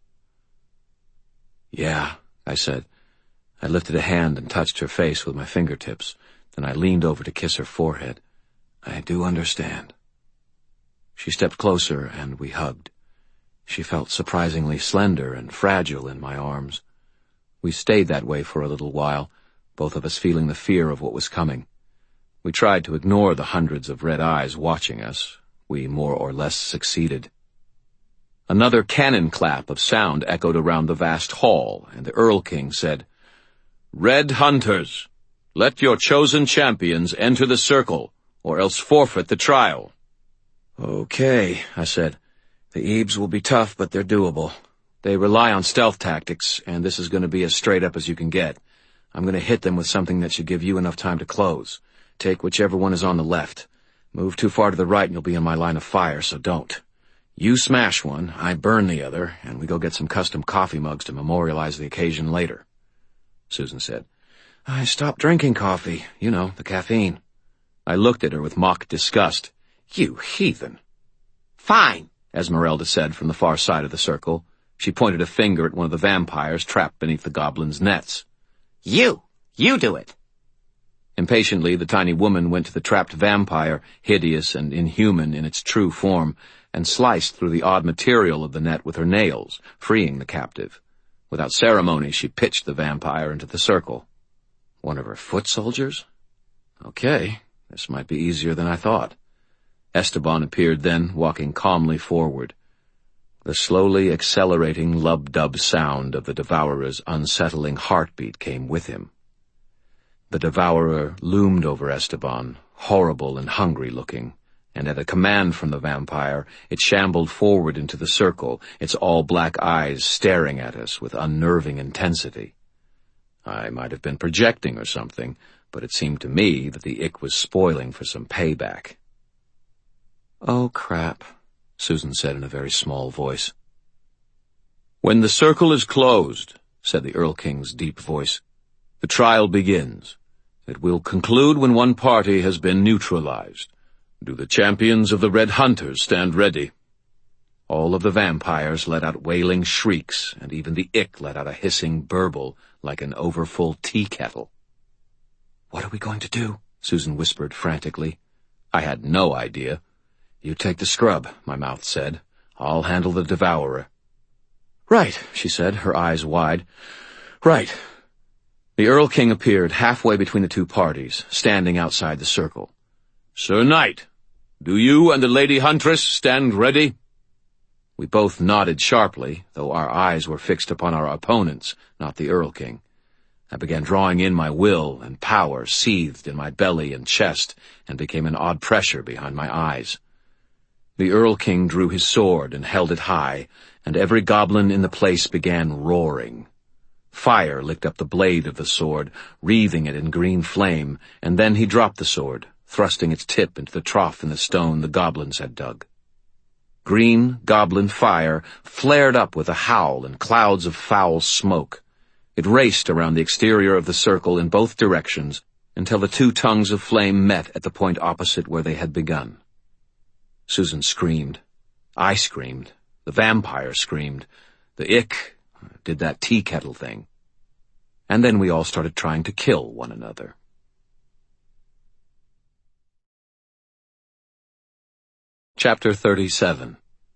Yeah, I said. I lifted a hand and touched her face with my fingertips. Then I leaned over to kiss her forehead. I do understand. She stepped closer, and we hugged. She felt surprisingly slender and fragile in my arms. We stayed that way for a little while, both of us feeling the fear of what was coming. We tried to ignore the hundreds of red eyes watching us. We more or less succeeded. Another cannon clap of sound echoed around the vast hall, and the Earl King said, Red Hunters, let your chosen champions enter the circle, or else forfeit the trial. Okay, I said. The Ebes will be tough, but they're doable. They rely on stealth tactics, and this is going to be as straight up as you can get. I'm going to hit them with something that should give you enough time to close. Take whichever one is on the left. Move too far to the right and you'll be in my line of fire, so don't. You smash one, I burn the other, and we go get some custom coffee mugs to memorialize the occasion later. Susan said, I stopped drinking coffee. You know, the caffeine. I looked at her with mock disgust. "You heathen." "Fine," Esmeralda said from the far side of the circle. She pointed a finger at one of the vampires trapped beneath the goblin's nets. "You. You do it." Impatiently, the tiny woman went to the trapped vampire, hideous and inhuman in its true form, and sliced through the odd material of the net with her nails, freeing the captive. Without ceremony, she pitched the vampire into the circle. One of her foot soldiers? Okay, this might be easier than I thought. Esteban appeared then, walking calmly forward. The slowly accelerating lub-dub sound of the Devourer's unsettling heartbeat came with him. The Devourer loomed over Esteban, horrible and hungry-looking, and at a command from the vampire, it shambled forward into the circle, its all-black eyes staring at us with unnerving intensity. I might have been projecting or something, but it seemed to me that the ick was spoiling for some payback. "Oh, crap," Susan said in a very small voice. "When the circle is closed," said the Earl King's deep voice, "the trial begins. It will conclude when one party has been neutralized. Do the champions of the Red Hunters stand ready?" All of the vampires let out wailing shrieks, and even the ick let out a hissing burble like an overfull tea kettle. "What are we going to do?" Susan whispered frantically. I had no idea. "You take the scrub," my mouth said. "I'll handle the Devourer." "Right," she said, her eyes wide. "Right." The Earl King appeared halfway between the two parties, standing outside the circle. "Sir Knight, do you and the Lady Huntress stand ready?" We both nodded sharply, though our eyes were fixed upon our opponents, not the Earl King. I began drawing in my will, and power seethed in my belly and chest, and became an odd pressure behind my eyes. The Earl King drew his sword and held it high, and every goblin in the place began roaring. Fire licked up the blade of the sword, wreathing it in green flame, and then he dropped the sword, thrusting its tip into the trough in the stone the goblins had dug. Green goblin fire flared up with a howl and clouds of foul smoke. It raced around the exterior of the circle in both directions until the two tongues of flame met at the point opposite where they had begun. Susan screamed. I screamed. The vampire screamed. The ick did that tea kettle thing. And then we all started trying to kill one another. Chapter thirty-seven.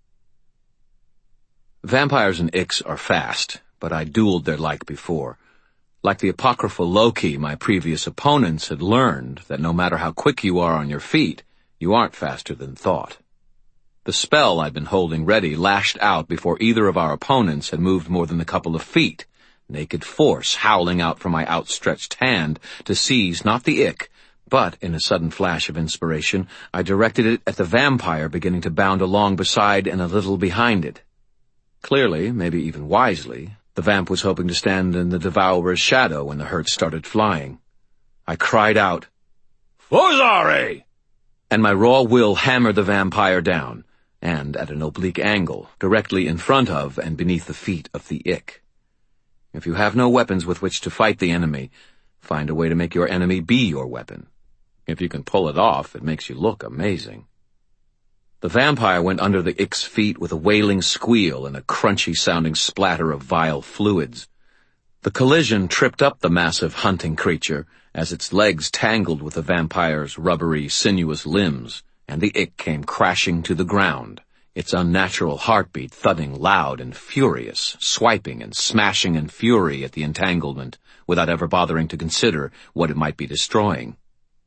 Vampires and icks are fast, but I dueled their like before. Like the apocryphal Loki, my previous opponents had learned that no matter how quick you are on your feet, you aren't faster than thought. The spell I'd been holding ready lashed out before either of our opponents had moved more than a couple of feet, naked force howling out from my outstretched hand to seize not the ick, but, in a sudden flash of inspiration, I directed it at the vampire beginning to bound along beside and a little behind it. Clearly, maybe even wisely, the vamp was hoping to stand in the Devourer's shadow when the hurt started flying. I cried out, "Fozari!" and my raw will hammered the vampire down, and at an oblique angle, directly in front of and beneath the feet of the ick. If you have no weapons with which to fight the enemy, find a way to make your enemy be your weapon. If you can pull it off, it makes you look amazing. The vampire went under the ick's feet with a wailing squeal and a crunchy-sounding splatter of vile fluids. The collision tripped up the massive hunting creature as its legs tangled with the vampire's rubbery, sinuous limbs, and the ick came crashing to the ground, its unnatural heartbeat thudding loud and furious, swiping and smashing in fury at the entanglement without ever bothering to consider what it might be destroying.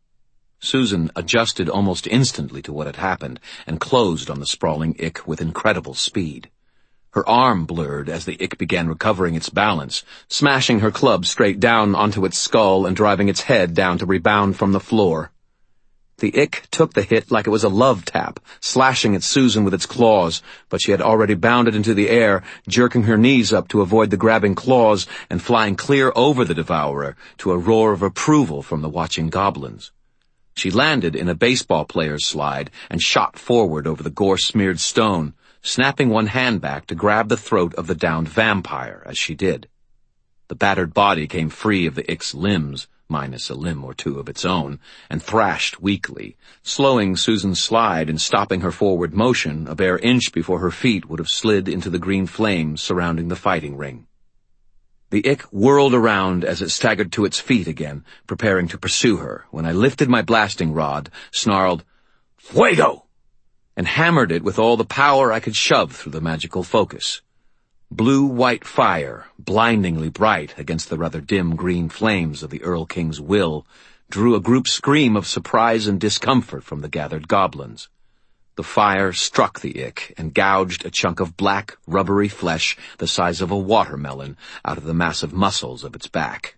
Susan adjusted almost instantly to what had happened and closed on the sprawling ick with incredible speed. Her arm blurred as the ick began recovering its balance, smashing her club straight down onto its skull and driving its head down to rebound from the floor. The ick took the hit like it was a love tap, slashing at Susan with its claws, but she had already bounded into the air, jerking her knees up to avoid the grabbing claws and flying clear over the Devourer to a roar of approval from the watching goblins. She landed in a baseball player's slide and shot forward over the gore-smeared stone, snapping one hand back to grab the throat of the downed vampire as she did. The battered body came free of the ick's limbs, minus a limb or two of its own, and thrashed weakly, slowing Susan's slide and stopping her forward motion a bare inch before her feet would have slid into the green flames surrounding the fighting ring. The ick whirled around as it staggered to its feet again, preparing to pursue her, when I lifted my blasting rod, snarled, "Fuego!" and hammered it with all the power I could shove through the magical focus. Blue-white fire, blindingly bright against the rather dim green flames of the Earl King's will, drew a group scream of surprise and discomfort from the gathered goblins. The fire struck the ick and gouged a chunk of black, rubbery flesh the size of a watermelon out of the massive muscles of its back.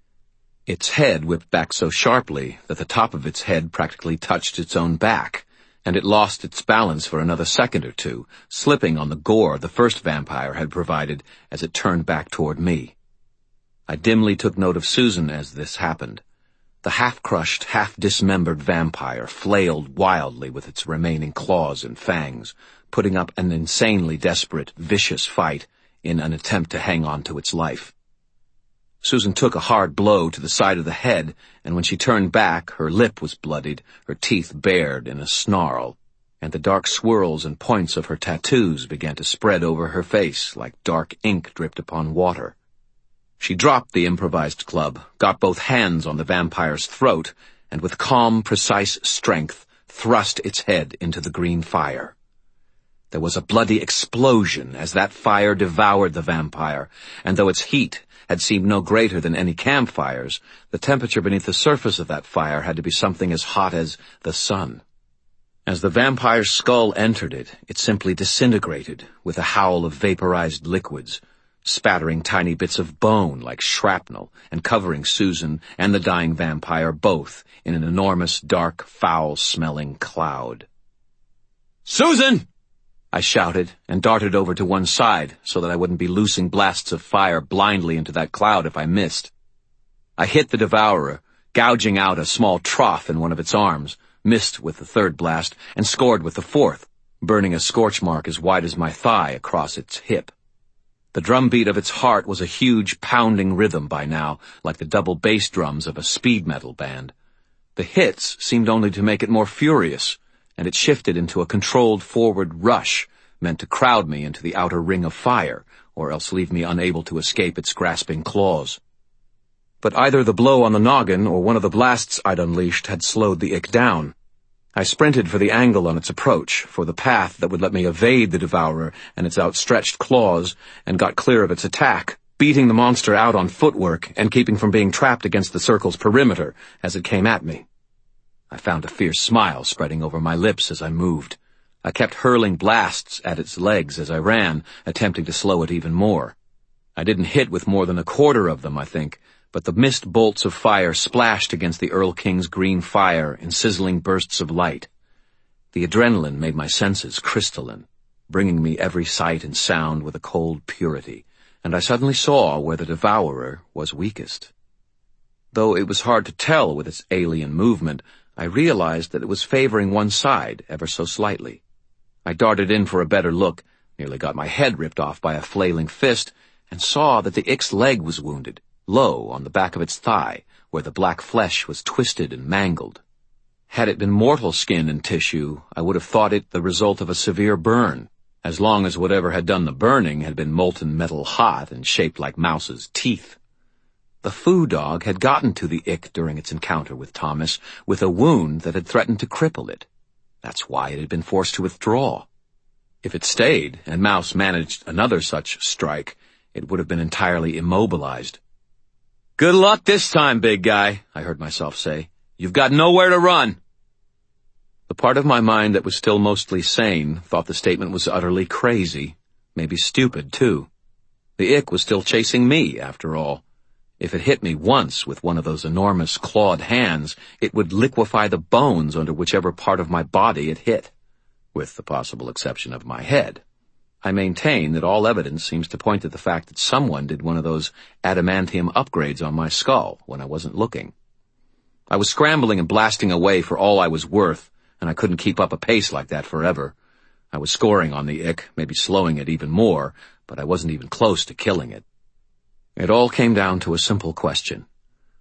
Its head whipped back so sharply that the top of its head practically touched its own back, and it lost its balance for another second or two, slipping on the gore the first vampire had provided as it turned back toward me. I dimly took note of Susan as this happened. The half-crushed, half-dismembered vampire flailed wildly with its remaining claws and fangs, putting up an insanely desperate, vicious fight in an attempt to hang on to its life. Susan took a hard blow to the side of the head, and when she turned back, her lip was bloodied, her teeth bared in a snarl, and the dark swirls and points of her tattoos began to spread over her face like dark ink dripped upon water. She dropped the improvised club, got both hands on the vampire's throat, and with calm, precise strength, thrust its head into the green fire. There was a bloody explosion as that fire devoured the vampire, and though its heat had seemed no greater than any campfires, the temperature beneath the surface of that fire had to be something as hot as the sun. As the vampire's skull entered it, it simply disintegrated with a howl of vaporized liquids, spattering tiny bits of bone like shrapnel and covering Susan and the dying vampire both in an enormous, dark, foul-smelling cloud. "Susan!" I shouted and darted over to one side so that I wouldn't be loosing blasts of fire blindly into that cloud if I missed. I hit the devourer, gouging out a small trough in one of its arms, missed with the third blast, and scored with the fourth, burning a scorch mark as wide as my thigh across its hip. The drumbeat of its heart was a huge pounding rhythm by now, like the double bass drums of a speed metal band. The hits seemed only to make it more furious, and it shifted into a controlled forward rush, meant to crowd me into the outer ring of fire, or else leave me unable to escape its grasping claws. But either the blow on the noggin or one of the blasts I'd unleashed had slowed the ick down. I sprinted for the angle on its approach, for the path that would let me evade the devourer and its outstretched claws, and got clear of its attack, beating the monster out on footwork and keeping from being trapped against the circle's perimeter as it came at me. I found a fierce smile spreading over my lips as I moved. I kept hurling blasts at its legs as I ran, attempting to slow it even more. I didn't hit with more than a quarter of them, I think, but the mist bolts of fire splashed against the Earl King's green fire in sizzling bursts of light. The adrenaline made my senses crystalline, bringing me every sight and sound with a cold purity, and I suddenly saw where the devourer was weakest. Though it was hard to tell with its alien movement, I realized that it was favoring one side ever so slightly. I darted in for a better look, nearly got my head ripped off by a flailing fist, and saw that the ick's leg was wounded, low on the back of its thigh, where the black flesh was twisted and mangled. Had it been mortal skin and tissue, I would have thought it the result of a severe burn, as long as whatever had done the burning had been molten metal hot and shaped like mouse's teeth. The foo dog had gotten to the ick during its encounter with Thomas with a wound that had threatened to cripple it. That's why it had been forced to withdraw. If it stayed, and Mouse managed another such strike, it would have been entirely immobilized. "Good luck this time, big guy," I heard myself say. "You've got nowhere to run." The part of my mind that was still mostly sane thought the statement was utterly crazy, maybe stupid, too. The ick was still chasing me, after all. If it hit me once with one of those enormous clawed hands, it would liquefy the bones under whichever part of my body it hit, with the possible exception of my head. I maintain that all evidence seems to point to the fact that someone did one of those adamantium upgrades on my skull when I wasn't looking. I was scrambling and blasting away for all I was worth, and I couldn't keep up a pace like that forever. I was scoring on the ick, maybe slowing it even more, but I wasn't even close to killing it. It all came down to a simple question.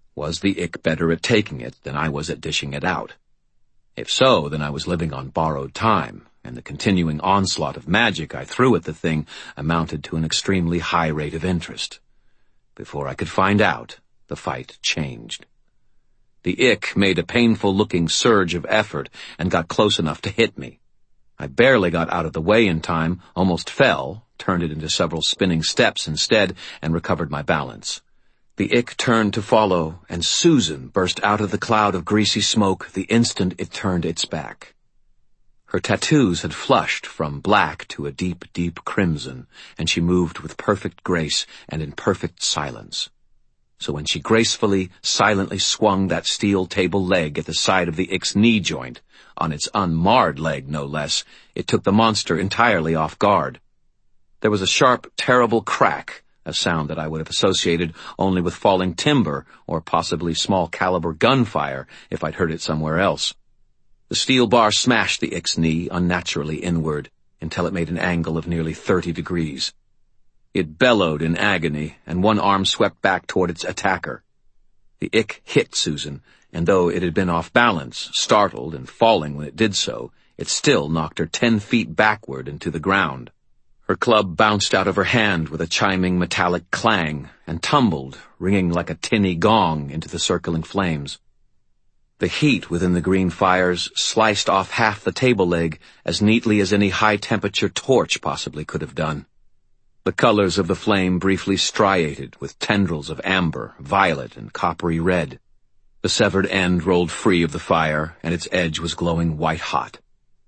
Was the ick better at taking it than I was at dishing it out? If so, then I was living on borrowed time, and the continuing onslaught of magic I threw at the thing amounted to an extremely high rate of interest. Before I could find out, the fight changed. The ick made a painful-looking surge of effort and got close enough to hit me. I barely got out of the way in time, almost fell, turned it into several spinning steps instead, and recovered my balance. The ick turned to follow, and Susan burst out of the cloud of greasy smoke the instant it turned its back. Her tattoos had flushed from black to a deep, deep crimson, and she moved with perfect grace and in perfect silence. So when she gracefully, silently swung that steel table leg at the side of the ick's knee joint, on its unmarred leg no less, it took the monster entirely off guard. There was a sharp, terrible crack, a sound that I would have associated only with falling timber or possibly small-caliber gunfire if I'd heard it somewhere else. The steel bar smashed the ick's knee unnaturally inward until it made an angle of nearly thirty degrees. It bellowed in agony, and one arm swept back toward its attacker. The ick hit Susan, and though it had been off balance, startled and falling when it did so, it still knocked her ten feet backward into the ground. Her club bounced out of her hand with a chiming metallic clang and tumbled, ringing like a tinny gong, into the circling flames. The heat within the green fires sliced off half the table leg as neatly as any high-temperature torch possibly could have done. The colors of the flame briefly striated with tendrils of amber, violet, and coppery red. The severed end rolled free of the fire, and its edge was glowing white-hot.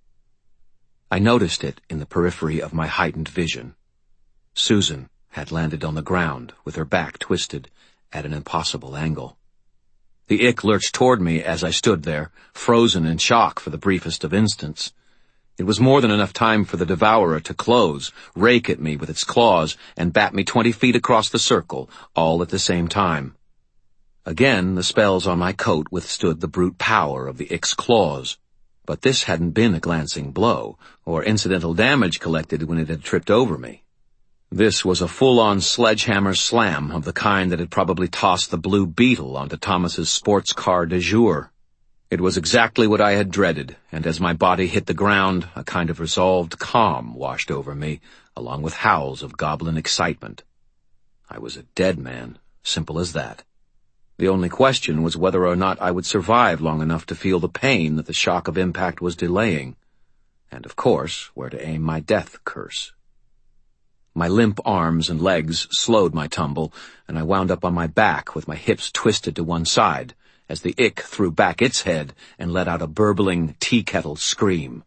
I noticed it in the periphery of my heightened vision. Susan had landed on the ground, with her back twisted at an impossible angle. The ick lurched toward me as I stood there, frozen in shock for the briefest of instants. It was more than enough time for the devourer to close, rake at me with its claws, and bat me twenty feet across the circle, all at the same time. Again, the spells on my coat withstood the brute power of the ick's claws. But this hadn't been a glancing blow, or incidental damage collected when it had tripped over me. This was a full-on sledgehammer slam of the kind that had probably tossed the Blue Beetle onto Thomas's sports car de jour. It was exactly what I had dreaded, and as my body hit the ground, a kind of resolved calm washed over me, along with howls of goblin excitement. I was a dead man, simple as that. The only question was whether or not I would survive long enough to feel the pain that the shock of impact was delaying, and, of course, where to aim my death curse. My limp arms and legs slowed my tumble, and I wound up on my back with my hips twisted to one side, as the ick threw back its head and let out a burbling tea-kettle scream.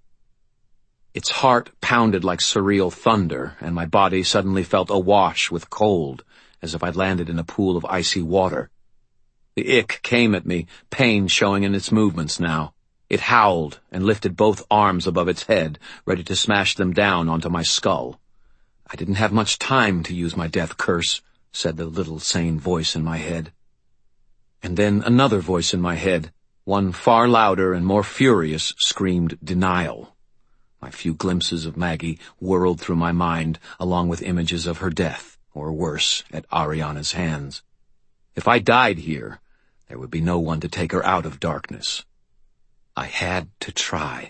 Its heart pounded like surreal thunder, and my body suddenly felt awash with cold, as if I'd landed in a pool of icy water. The ick came at me, pain showing in its movements now. It howled and lifted both arms above its head, ready to smash them down onto my skull. I didn't have much time to use my death curse, said the little sane voice in my head. And then another voice in my head, one far louder and more furious, screamed denial. My few glimpses of Maggie whirled through my mind, along with images of her death, or worse, at Ariana's hands. If I died here, there would be no one to take her out of darkness. I had to try.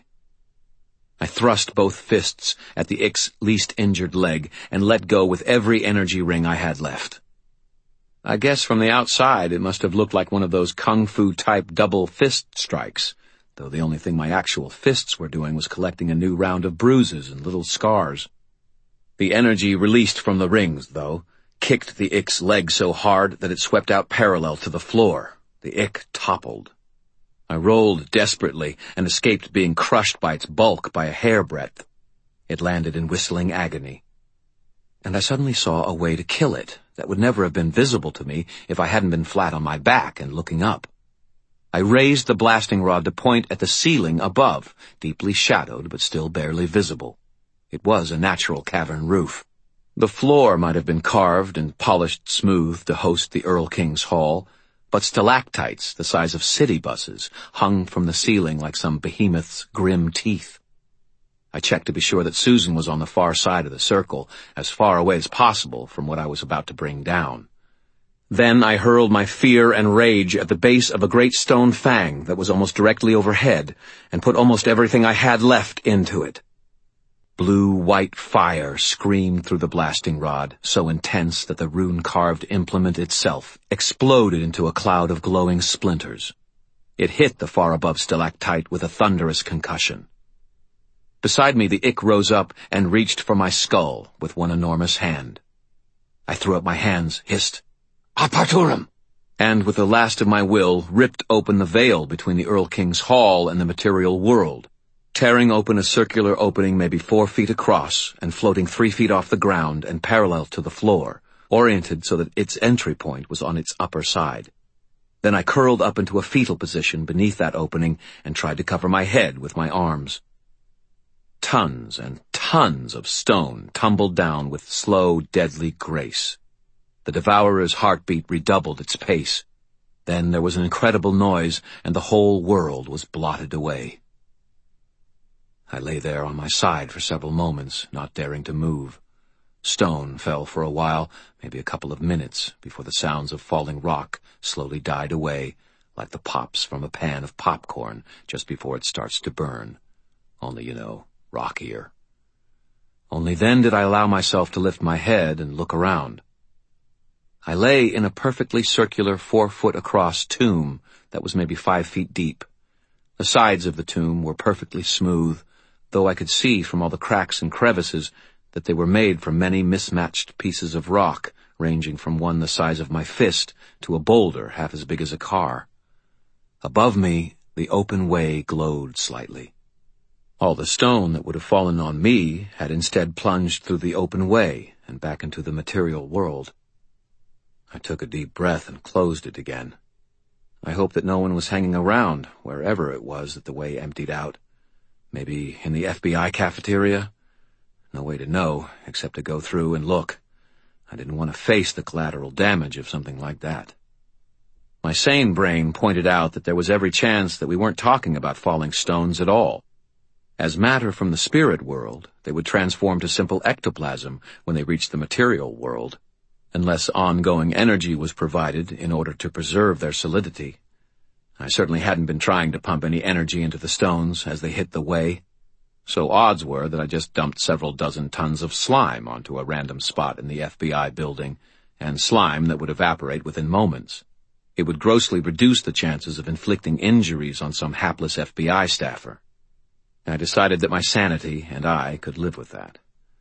I thrust both fists at the ick's least injured leg and let go with every energy ring I had left. I guess from the outside it must have looked like one of those kung fu-type double fist strikes, though the only thing my actual fists were doing was collecting a new round of bruises and little scars. The energy released from the rings, though, kicked the ick's leg so hard that it swept out parallel to the floor. The ick toppled. I rolled desperately and escaped being crushed by its bulk by a hairbreadth. It landed in whistling agony. And I suddenly saw a way to kill it that would never have been visible to me if I hadn't been flat on my back and looking up. I raised the blasting rod to point at the ceiling above, deeply shadowed but still barely visible. It was a natural cavern roof. The floor might have been carved and polished smooth to host the Earl King's Hall, but stalactites the size of city buses hung from the ceiling like some behemoth's grim teeth. I checked to be sure that Susan was on the far side of the circle, as far away as possible from what I was about to bring down. Then I hurled my fear and rage at the base of a great stone fang that was almost directly overhead, and put almost everything I had left into it. Blue-white fire screamed through the blasting rod, so intense that the rune-carved implement itself exploded into a cloud of glowing splinters. It hit the far-above stalactite with a thunderous concussion. Beside me, the Ick rose up and reached for my skull with one enormous hand. I threw up my hands, hissed, "Aparturum!" and with the last of my will ripped open the veil between the Earl King's hall and the material world, tearing open a circular opening maybe four feet across and floating three feet off the ground and parallel to the floor, oriented so that its entry point was on its upper side. Then I curled up into a fetal position beneath that opening and tried to cover my head with my arms. Tons and tons of stone tumbled down with slow, deadly grace. The Devourer's heartbeat redoubled its pace. Then there was an incredible noise, and the whole world was blotted away. I lay there on my side for several moments, not daring to move. Stone fell for a while, maybe a couple of minutes, before the sounds of falling rock slowly died away, like the pops from a pan of popcorn just before it starts to burn. Only, you know, rockier. Only then did I allow myself to lift my head and look around. I lay in a perfectly circular four-foot-across tomb that was maybe five feet deep. The sides of the tomb were perfectly smooth, though I could see from all the cracks and crevices that they were made from many mismatched pieces of rock, ranging from one the size of my fist to a boulder half as big as a car. Above me, the open way glowed slightly. All the stone that would have fallen on me had instead plunged through the open way and back into the material world. I took a deep breath and closed it again. I hoped that no one was hanging around, wherever it was that the way emptied out. Maybe in the F B I cafeteria? No way to know, except to go through and look. I didn't want to face the collateral damage of something like that. My sane brain pointed out that there was every chance that we weren't talking about falling stones at all. As matter from the spirit world, they would transform to simple ectoplasm when they reached the material world, unless ongoing energy was provided in order to preserve their solidity. I certainly hadn't been trying to pump any energy into the stones as they hit the way, so odds were that I just dumped several dozen tons of slime onto a random spot in the F B I building, and slime that would evaporate within moments. It would grossly reduce the chances of inflicting injuries on some hapless F B I staffer. I decided that my sanity and I could live with that.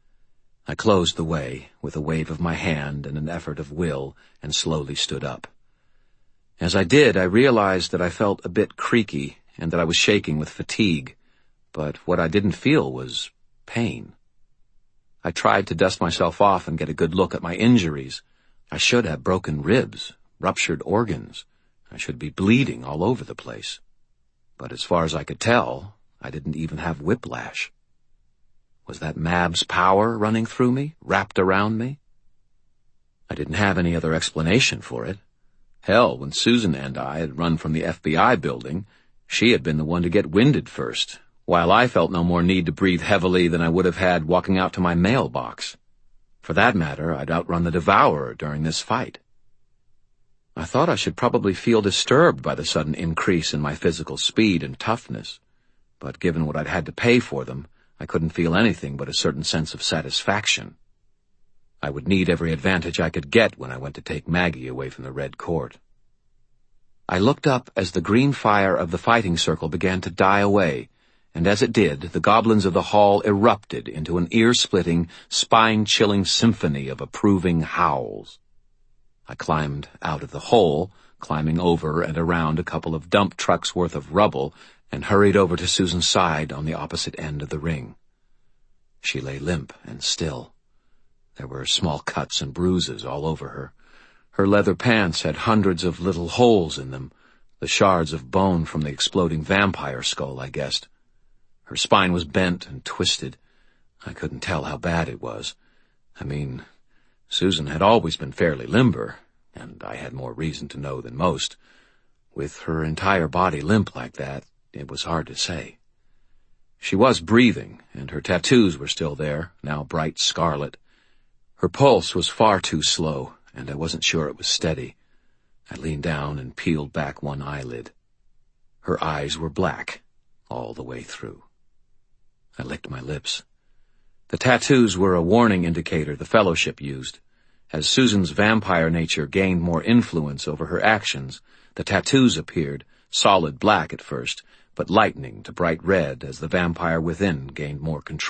I closed the way with a wave of my hand and an effort of will and slowly stood up. As I did, I realized that I felt a bit creaky and that I was shaking with fatigue, but what I didn't feel was pain. I tried to dust myself off and get a good look at my injuries. I should have broken ribs, ruptured organs. I should be bleeding all over the place. But as far as I could tell, I didn't even have whiplash. Was that Mab's power running through me, wrapped around me? I didn't have any other explanation for it. Hell, when Susan and I had run from the F B I building, she had been the one to get winded first, while I felt no more need to breathe heavily than I would have had walking out to my mailbox. For that matter, I'd outrun the Devourer during this fight. I thought I should probably feel disturbed by the sudden increase in my physical speed and toughness, but given what I'd had to pay for them, I couldn't feel anything but a certain sense of satisfaction. I would need every advantage I could get when I went to take Maggie away from the Red Court. I looked up as the green fire of the fighting circle began to die away, and as it did, the goblins of the hall erupted into an ear-splitting, spine-chilling symphony of approving howls. I climbed out of the hole, climbing over and around a couple of dump trucks worth of rubble, and hurried over to Susan's side on the opposite end of the ring. She lay limp and still. There were small cuts and bruises all over her. Her leather pants had hundreds of little holes in them, the shards of bone from the exploding vampire skull, I guessed. Her spine was bent and twisted. I couldn't tell how bad it was. I mean, Susan had always been fairly limber, and I had more reason to know than most. With her entire body limp like that, it was hard to say. She was breathing, and her tattoos were still there, now bright scarlet. Her pulse was far too slow, and I wasn't sure it was steady. I leaned down and peeled back one eyelid. Her eyes were black all the way through. I licked my lips. The tattoos were a warning indicator the Fellowship used. As Susan's vampire nature gained more influence over her actions, the tattoos appeared, solid black at first, but lightening to bright red as the vampire within gained more control.